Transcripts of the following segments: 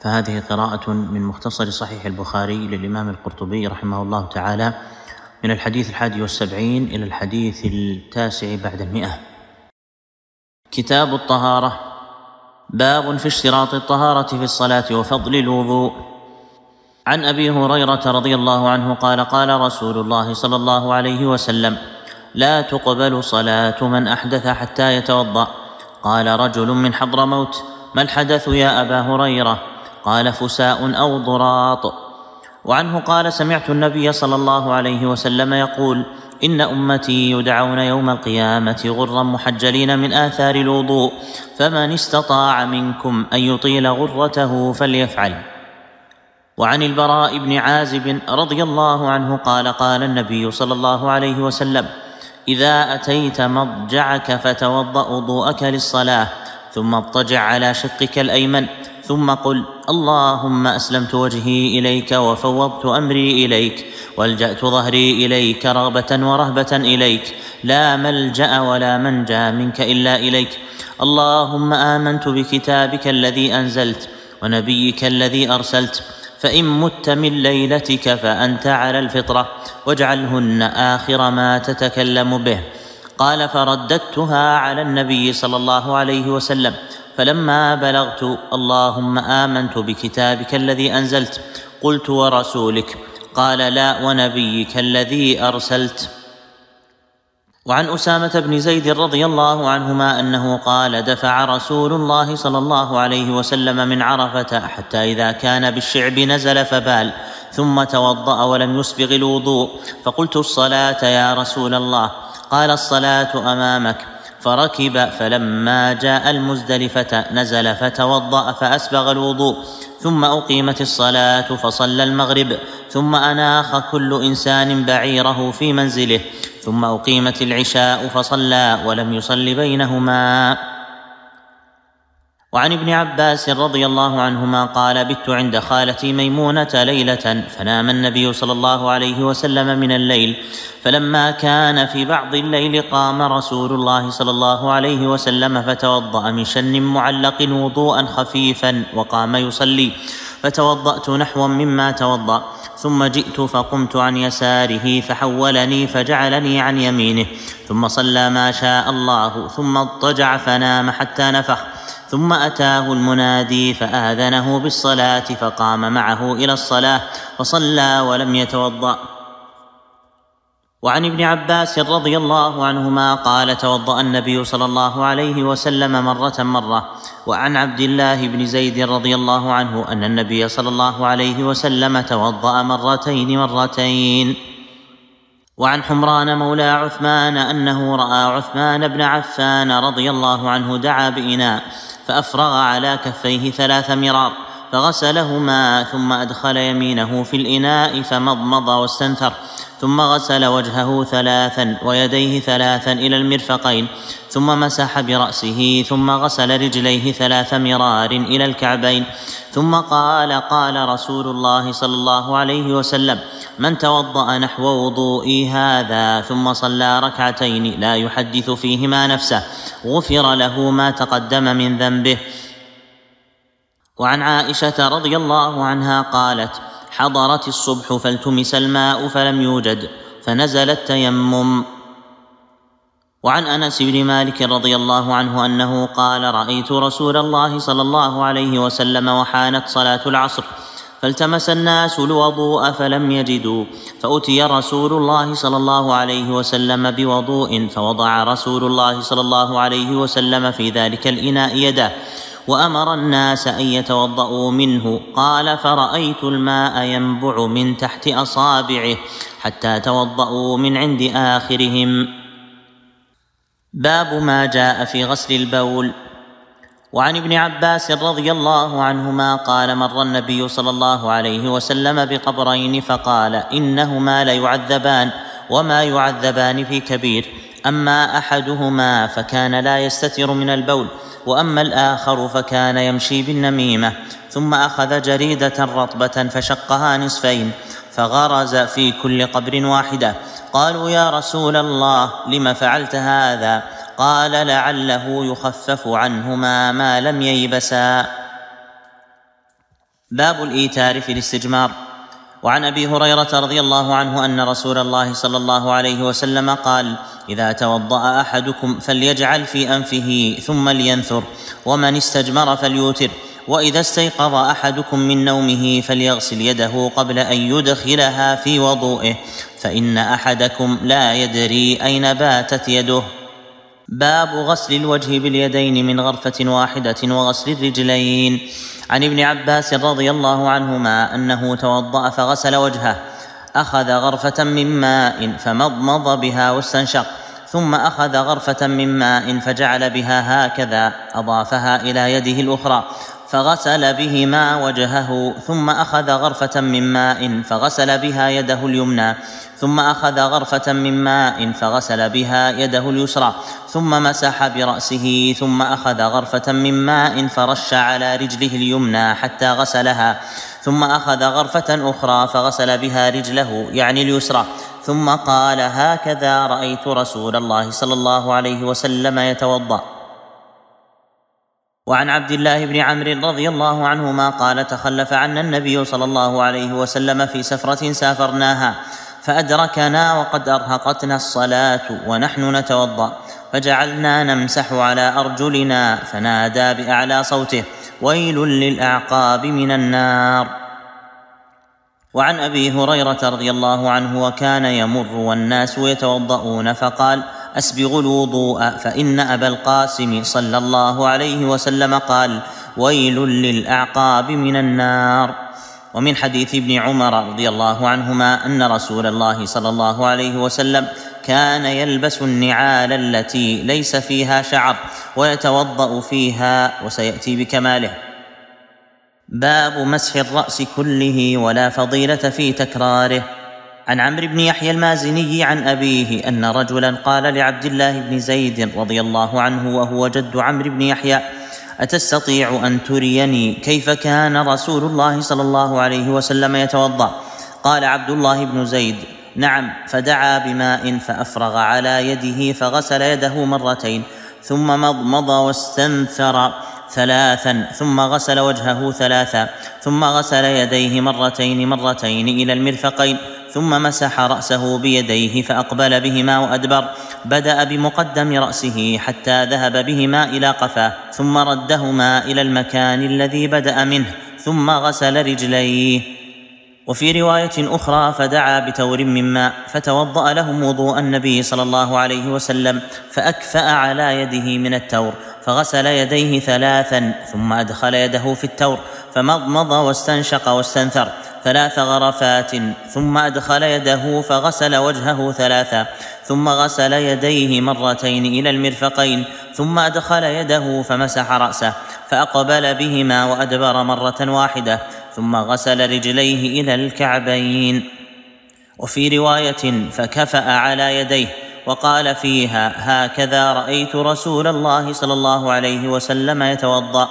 فهذه قراءة من مختصر صحيح البخاري للإمام القرطبي رحمه الله تعالى من الحديث 71 إلى الحديث 9 بعد 100. كتاب الطهارة. باب في اشتراط الطهارة في الصلاة وفضل الوضوء. عن أبي هريرة رضي الله عنه قال قال رسول الله صلى الله عليه وسلم: لا تقبل صلاة من أحدث حتى يتوضأ. قال رجل من حضرموت: ما الحدث يا أبا هريرة؟ قال: فساء أو ضراط. وعنه قال: سمعت النبي صلى الله عليه وسلم يقول: إن أمتي يدعون يوم القيامة غرا محجلين من آثار الوضوء، فمن استطاع منكم أن يطيل غرته فليفعل. وعن البراء بن عازب رضي الله عنه قال قال النبي صلى الله عليه وسلم: إذا أتيت مضجعك فتوضأ وضوءك للصلاة، ثم اضطجع على شقك الأيمن، ثم قل: اللهم أسلمت وجهي إليك وفوضت أمري إليك والجأت ظهري إليك رغبة ورهبة إليك، لا ملجأ ولا منجى منك إلا إليك. اللهم آمنت بكتابك الذي أنزلت ونبيك الذي أرسلت، فإن مت من ليلتك فأنت على الفطرة، واجعلهن آخر ما تتكلم به. قال: فرددتها على النبي صلى الله عليه وسلم، فلما بلغت: اللهم آمنت بكتابك الذي أنزلت، قلت: ورسولك؟ قال: لا، ونبيك الذي أرسلت. وعن أسامة بن زيد رضي الله عنهما أنه قال: دفع رسول الله صلى الله عليه وسلم من عرفة حتى إذا كان بالشعب نزل فبال، ثم توضأ ولم يسبغ الوضوء، فقلت: الصلاة يا رسول الله؟ قال: الصلاة أمامك. فركب، فلما جاء المزدلفة نزل فتوضأ فأسبغ الوضوء، ثم أقيمت الصلاة فصلى المغرب، ثم أناخ كل إنسان بعيره في منزله، ثم أقيمت العشاء فصلى ولم يصل بينهما. وعن ابن عباس رضي الله عنهما قال: بت عند خالتي ميمونة ليلة، فنام النبي صلى الله عليه وسلم من الليل، فلما كان في بعض الليل قام رسول الله صلى الله عليه وسلم فتوضأ من شن معلق وضوءا خفيفا وقام يصلي، فتوضأت نحوا مما توضأ، ثم جئت فقمت عن يساره فحولني فجعلني عن يمينه، ثم صلى ما شاء الله، ثم اضطجع فنام حتى نفخ، ثم أتاه المنادي فآذنه بالصلاة، فقام معه إلى الصلاة فصلى ولم يتوضأ. وعن ابن عباس رضي الله عنهما قال: توضأ النبي صلى الله عليه وسلم مرة. وعن عبد الله بن زيد رضي الله عنه أن النبي صلى الله عليه وسلم توضأ مرتين. وعن حمران مولى عثمان أنه رأى عثمان بن عفان رضي الله عنه دعا بإناء فأفرغ على كفيه 3 مرار، فغسلهما، ثم أدخل يمينه في الإناء فمضمض واستنثر، ثم غسل وجهه 3 ويديه 3 إلى المرفقين، ثم مسح برأسه، ثم غسل رجليه 3 مرار إلى الكعبين، ثم قال: قال رسول الله صلى الله عليه وسلم: من توضأ نحو وضوئي هذا ثم صلى 2 لا يحدث فيهما نفسه غفر له ما تقدم من ذنبه. وعن عائشة رضي الله عنها قالت: حضرت الصبح فالتمس الماء فلم يوجد، فنزل التيمم. وعن أنس بن مالك رضي الله عنه أنه قال: رأيت رسول الله صلى الله عليه وسلم وحانت صلاة العصر، فالتمس الناس الوضوء فلم يجدوا، فأتي رسول الله صلى الله عليه وسلم بوضوء، فوضع رسول الله صلى الله عليه وسلم في ذلك الإناء يده، وأمر الناس أن يتوضأوا منه. قال: فرأيت الماء ينبع من تحت أصابعه حتى توضأوا من عند آخرهم. باب ما جاء في غسل البول. وعن ابن عباس رضي الله عنهما قال: مر النبي صلى الله عليه وسلم بقبرين فقال: إنهما ليعذبان، وما يعذبان في كبير، أما أحدهما فكان لا يستتر من البول، وأما الآخر فكان يمشي بالنميمة. ثم أخذ جريدة رطبة فشقها نصفين، فغرز في كل قبر واحدة. قالوا: يا رسول الله، لم فعلت هذا؟ قال: لعله يخفف عنهما ما لم ييبسا. باب الإيتار في الاستجمار. وعن أبي هريرة رضي الله عنه أن رسول الله صلى الله عليه وسلم قال: إذا توضأ أحدكم فليجعل في أنفه ثم لينثر، ومن استجمر فليوتر، وإذا استيقظ أحدكم من نومه فليغسل يده قبل أن يدخلها في وضوئه، فإن أحدكم لا يدري أين باتت يده. باب غسل الوجه باليدين من غرفة واحدة وغسل الرجلين. عن ابن عباس رضي الله عنهما أنه توضأ فغسل وجهه، أخذ غرفة من ماء فمضمض بها واستنشق، ثم أخذ غرفة من ماء فجعل بها هكذا، أضافها إلى يده الأخرى فغسل بهما وجهه، ثم أخذ غرفة من ماء فغسل بها يده اليمنى، ثم أخذ غرفة من ماء فغسل بها يده اليسرى، ثم مسح برأسه، ثم أخذ غرفة من ماء فرش على رجله اليمنى حتى غسلها، ثم أخذ غرفة أخرى فغسل بها رجله يعني اليسرى، ثم قال: هكذا رأيت رسول الله صلى الله عليه وسلم يتوضأ. وعن عبد الله بن عمرو رضي الله عنهما قال: تخلف عنا النبي صلى الله عليه وسلم في سفرة سافرناها، فأدركنا وقد أرهقتنا الصلاة ونحن نتوضأ، فجعلنا نمسح على أرجلنا، فنادى بأعلى صوته: ويل للأعقاب من النار. وعن أبي هريرة رضي الله عنه: وكان يمر والناس يتوضؤون فقال: أسبغوا الوضوء، فإن أبا القاسم صلى الله عليه وسلم قال: ويل للأعقاب من النار. ومن حديث ابن عمر رضي الله عنهما أن رسول الله صلى الله عليه وسلم كان يلبس النعال التي ليس فيها شعر ويتوضأ فيها، وسيأتي بكماله. باب مسح الرأس كله ولا فضيلة في تكراره. عن عمرو بن يحيى المازني عن أبيه أن رجلا قال لعبد الله بن زيد رضي الله عنه وهو جد عمرو بن يحيى: أتستطيع أن تريني كيف كان رسول الله صلى الله عليه وسلم يتوضأ؟ قال عبد الله بن زيد: نعم. فدعا بماء فأفرغ على يده فغسل يده مرتين، ثم مضمض واستنثر ثلاثا، ثم غسل وجهه ثلاثا، ثم غسل يديه مرتين إلى المرفقين، ثم مسح رأسه بيديه فأقبل بهما وأدبر، بدأ بمقدم رأسه حتى ذهب بهما إلى قفاه، ثم ردهما إلى المكان الذي بدأ منه، ثم غسل رجليه. وفي رواية أخرى: فدعا بتور من ماء فتوضأ لهم وضوء النبي صلى الله عليه وسلم، فأكفأ على يده من التور، فغسل يديه ثلاثا، ثم أدخل يده في التور فمضمض واستنشق واستنثر 3 غرفات، ثم أدخل يده فغسل وجهه ثلاثا، ثم غسل يديه مرتين إلى المرفقين، ثم أدخل يده فمسح رأسه فأقبل بهما وأدبر مرة واحدة، ثم غسل رجليه إلى الكعبين. وفي رواية: فكفأ على يديه، وقال فيها: هكذا رأيت رسول الله صلى الله عليه وسلم يتوضأ.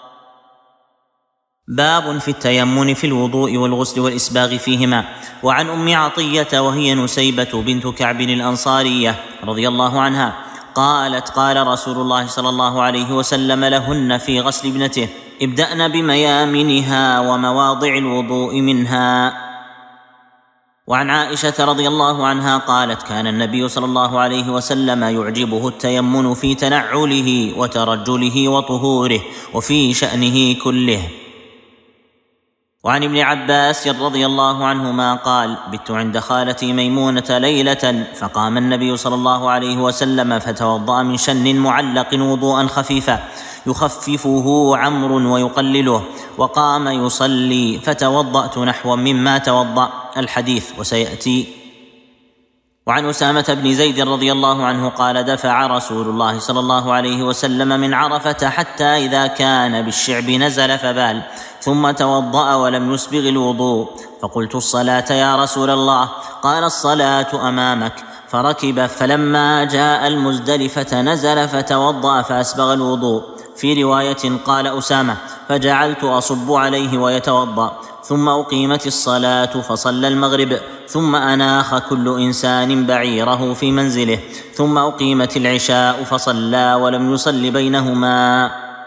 باب في التيمم في الوضوء والغسل والإسباغ فيهما. وعن أم عطية وهي نسيبة بنت كعب الأنصارية رضي الله عنها قالت: قال رسول الله صلى الله عليه وسلم لهن في غسل ابنته: ابدأن بميامنها ومواضع الوضوء منها. وعن عائشة رضي الله عنها قالت: كان النبي صلى الله عليه وسلم يعجبه التيمن في تنعله وترجله وطهوره وفي شأنه كله. وعن ابن عباس رضي الله عنهما قال: بت عند خالتي ميمونة ليلة، فقام النبي صلى الله عليه وسلم فتوضأ من شن معلق وضوءا خفيفا يخففه عمرو ويقلله، وقام يصلي، فتوضأت نحو مما توضأ. الحديث وسيأتي. وعن أسامة بن زيد رضي الله عنه قال: دفع رسول الله صلى الله عليه وسلم من عرفة حتى إذا كان بالشعب نزل فبال، ثم توضأ ولم يسبغ الوضوء، فقلت: الصلاة يا رسول الله؟ قال: الصلاة أمامك. فركب، فلما جاء المزدلفة نزل فتوضأ فأسبغ الوضوء. في رواية قال أسامة: فجعلت أصب عليه ويتوضأ، ثم أقيمت الصلاة فصلى المغرب، ثم أناخ كل إنسان بعيره في منزله، ثم أقيمت العشاء فصلى ولم يصل بينهما.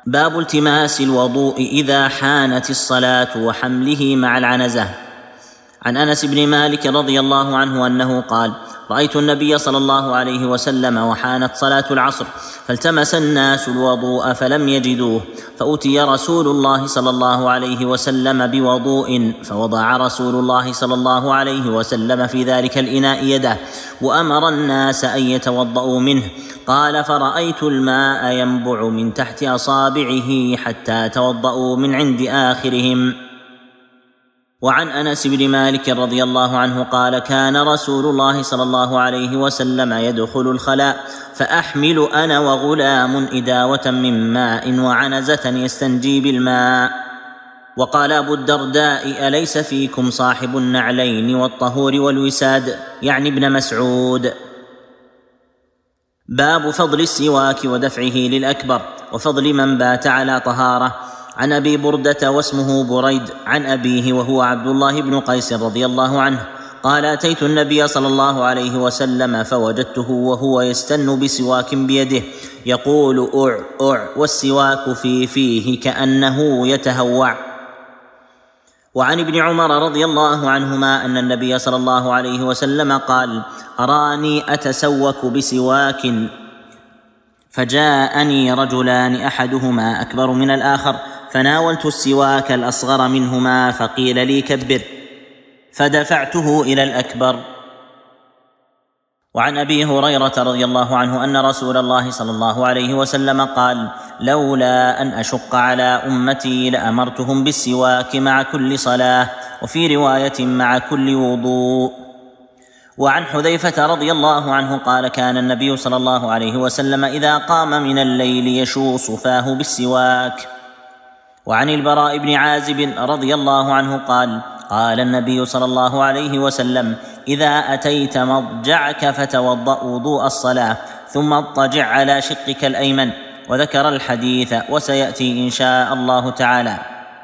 باب التماس الوضوء إذا حانت الصلاة وحمله مع العنزة. عن أنس بن مالك رضي الله عنه أنه قال: رأيت النبي صلى الله عليه وسلم وحانت صلاة العصر فالتمس الناس الوضوء فلم يجدوه، فأتي رسول الله صلى الله عليه وسلم بوضوء فوضع رسول الله صلى الله عليه وسلم في ذلك الإناء يده وأمر الناس أن يتوضأوا منه. قال: فرأيت الماء ينبع من تحت أصابعه حتى توضأوا من عند آخرهم. وعن أنس بن مالك رضي الله عنه قال: كان رسول الله صلى الله عليه وسلم يدخل الخلاء فأحمل أنا وغلام إداوة من ماء وعنزة يستنجي بالماء. وقال أبو الدرداء: أليس فيكم صاحب النعلين والطهور والوساد؟ يعني ابن مسعود. باب فضل السواك ودفعه للأكبر وفضل من بات على طهارة. عن أبي بردة واسمه بريد عن أبيه وهو عبد الله بن قيس رضي الله عنه قال: أتيت النبي صلى الله عليه وسلم فوجدته وهو يستن بسواك بيده يقول: أع أع، والسواك في فيه كأنه يتهوع. وعن ابن عمر رضي الله عنهما أن النبي صلى الله عليه وسلم قال: أراني أتسوك بسواك فجاءني رجلان أحدهما أكبر من الآخر فناولت السواك الأصغر منهما فقيل لي: كبر، فدفعته إلى الأكبر. وعن أبي هريرة رضي الله عنه أن رسول الله صلى الله عليه وسلم قال: لولا أن أشق على أمتي لأمرتهم بالسواك مع كل صلاة، وفي رواية مع كل وضوء. وعن حذيفة رضي الله عنه قال: كان النبي صلى الله عليه وسلم إذا قام من الليل يشوص فاه بالسواك. وعن البراء بن عازب رضي الله عنه قال: قال النبي صلى الله عليه وسلم: إذا أتيت مضجعك فتوضأ وضوء الصلاة ثم اضطجع على شقك الأيمن. وذكر الحديث وسيأتي إن شاء الله تعالى.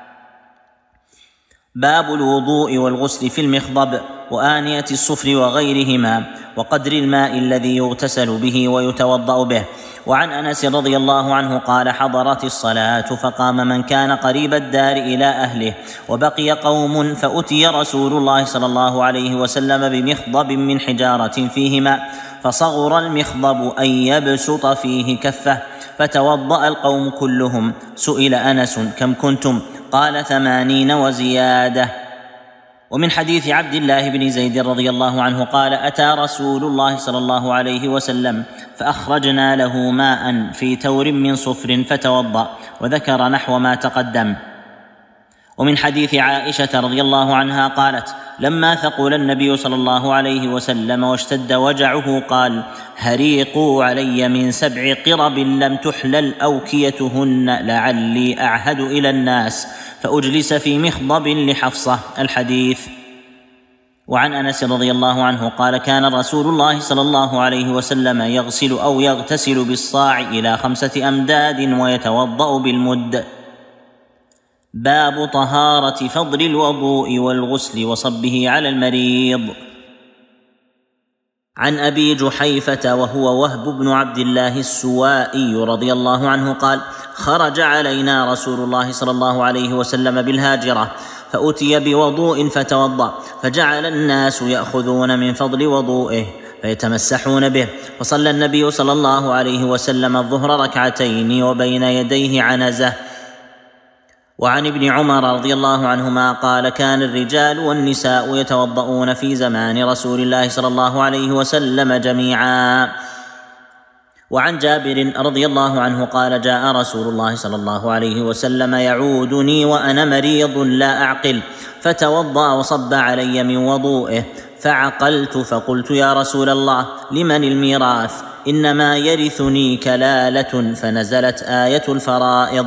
باب الوضوء والغسل في المخضب وآنية الصفر وغيرهما وقدر الماء الذي يغتسل به ويتوضأ به. وعن أنس رضي الله عنه قال: حضرت الصلاة فقام من كان قريب الدار إلى أهله وبقي قوم فأتي رسول الله صلى الله عليه وسلم بمخضب من حجارة فيه ماء فصغر المخضب أن يبسط فيه كفه فتوضأ القوم كلهم. سئل أنس: كم كنتم؟ قال: 80 وزيادة. ومن حديث عبد الله بن زيد رضي الله عنه قال: أتى رسول الله صلى الله عليه وسلم فأخرجنا له ماء في تور من صفر فتوضأ، وذكر نحو ما تقدم. ومن حديث عائشة رضي الله عنها قالت: لما ثقل النبي صلى الله عليه وسلم واشتد وجعه قال: هريقوا علي من 7 قرب لم تحلل أوكيتهن لعلي أعهد إلى الناس فأجلس في مخضب لحفصة. الحديث. وعن أنس رضي الله عنه قال: كان رسول الله صلى الله عليه وسلم يغسل أو يغتسل بالصاع إلى 5 أمداد ويتوضأ بالمد. باب طهارة فضل الوضوء والغسل وصبه على المريض. عن أبي جحيفة وهو وهب بن عبد الله السوائي رضي الله عنه قال: خرج علينا رسول الله صلى الله عليه وسلم بالهاجرة فأتي بوضوء فتوضأ، فجعل الناس يأخذون من فضل وضوئه فيتمسحون به، فصلى النبي صلى الله عليه وسلم الظهر 2 وبين يديه عنزة. وعن ابن عمر رضي الله عنهما قال: كان الرجال والنساء يتوضؤون في زمان رسول الله صلى الله عليه وسلم جميعا. وعن جابر رضي الله عنه قال: جاء رسول الله صلى الله عليه وسلم يعودني وأنا مريض لا أعقل، فتوضأ وصب علي من وضوئه، فعقلت فقلت: يا رسول الله، لمن الميراث؟ إنما يرثني كلالة، فنزلت آية الفرائض.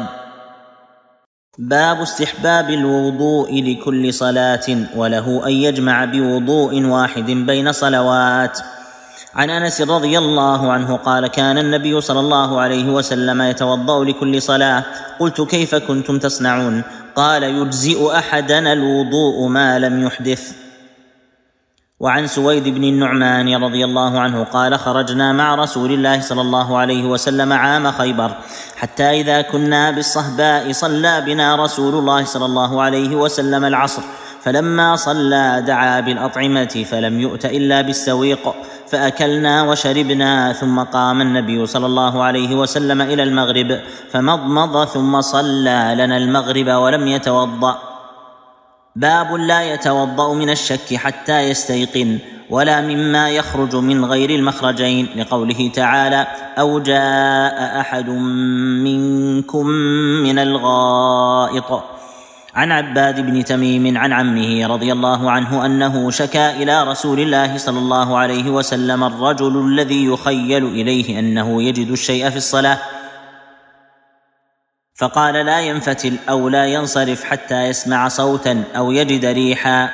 باب استحباب الوضوء لكل صلاة، وله أن يجمع بوضوء واحد بين صلوات. عن أنس رضي الله عنه قال: كان النبي صلى الله عليه وسلم يتوضأ لكل صلاة. قلت: كيف كنتم تصنعون؟ قال: يجزئ أحدنا الوضوء ما لم يحدث. وعن سويد بن النعمان رضي الله عنه قال: خرجنا مع رسول الله صلى الله عليه وسلم عام خيبر، حتى إذا كنا بالصهباء صلى بنا رسول الله صلى الله عليه وسلم العصر، فلما صلى دعا بالأطعمة فلم يؤت إلا بالسويق، فأكلنا وشربنا، ثم قام النبي صلى الله عليه وسلم إلى المغرب فمضمض ثم صلى لنا المغرب ولم يتوضأ. باب لا يتوضأ من الشك حتى يستيقن، ولا مما يخرج من غير المخرجين، لقوله تعالى: أو جاء أحد منكم من الغائط. عن عباد بن تميم عن عمه رضي الله عنه أنه شكا إلى رسول الله صلى الله عليه وسلم الرجل الذي يخيل إليه أنه يجد الشيء في الصلاة، فقال: لا ينفتل أو لا ينصرف حتى يسمع صوتا أو يجد ريحا.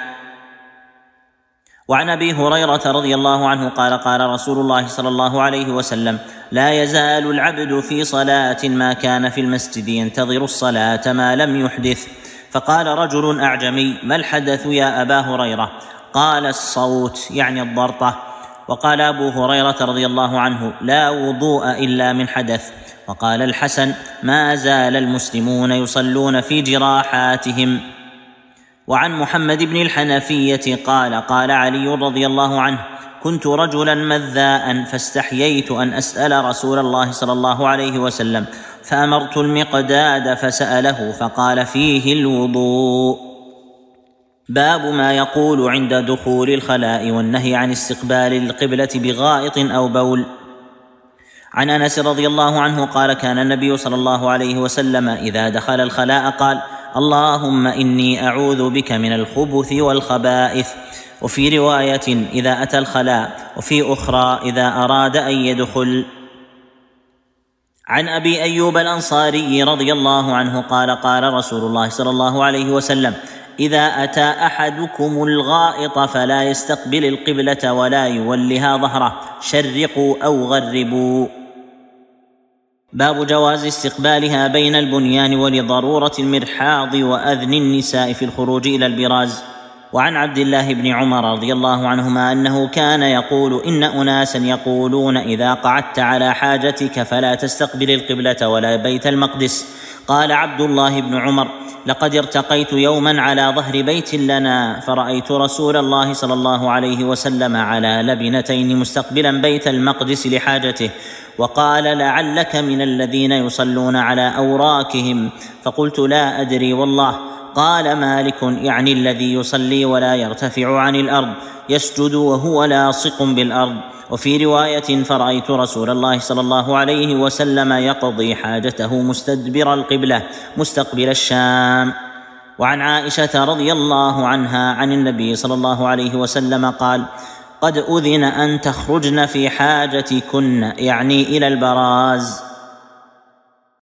وعن أبي هريرة رضي الله عنه قال: قال رسول الله صلى الله عليه وسلم: لا يزال العبد في صلاة ما كان في المسجد ينتظر الصلاة ما لم يحدث. فقال رجل أعجمي: ما الحدث يا أبا هريرة؟ قال: الصوت، يعني الضرطة. وقال أبو هريرة رضي الله عنه: لا وضوء إلا من حدث. وقال الحسن: ما زال المسلمون يصلون في جراحاتهم. وعن محمد بن الحنفية قال: قال علي رضي الله عنه: كنت رجلا مذاء فاستحييت أن أسأل رسول الله صلى الله عليه وسلم، فأمرت المقداد فسأله فقال: فيه الوضوء. باب ما يقول عند دخول الخلاء والنهي عن استقبال القبلة بغائط أو بول. عن أنس رضي الله عنه قال: كان النبي صلى الله عليه وسلم إذا دخل الخلاء قال: اللهم إني أعوذ بك من الخبث والخبائث. وفي رواية: إذا أتى الخلاء، وفي أخرى: إذا أراد أن يدخل. عن أبي أيوب الأنصاري رضي الله عنه قال: قال رسول الله صلى الله عليه وسلم: إذا أتى أحدكم الغائط فلا يستقبل القبلة ولا يولها ظهره، شرقوا أو غربوا. باب جواز استقبالها بين البنيان ولضرورة المرحاض وأذن النساء في الخروج إلى البراز. وعن عبد الله بن عمر رضي الله عنهما أنه كان يقول: إن أناسا يقولون إذا قعدت على حاجتك فلا تستقبل القبلة ولا بيت المقدس. قال عبد الله بن عمر: لقد ارتقيت يوما على ظهر بيت لنا فرأيت رسول الله صلى الله عليه وسلم على لبنتين مستقبلا بيت المقدس لحاجته، وقال: لعلك من الذين يصلون على أوراكهم. فقلت: لا أدري والله. قال مالك: يعني الذي يصلي ولا يرتفع عن الأرض، يسجد وهو لاصق بالأرض. وفي رواية: فرأيت رسول الله صلى الله عليه وسلم يقضي حاجته مستدبر القبلة مستقبل الشام. وعن عائشة رضي الله عنها عن النبي صلى الله عليه وسلم قال: قد أذن أن تخرجن في حاجتكن، يعني إلى البراز.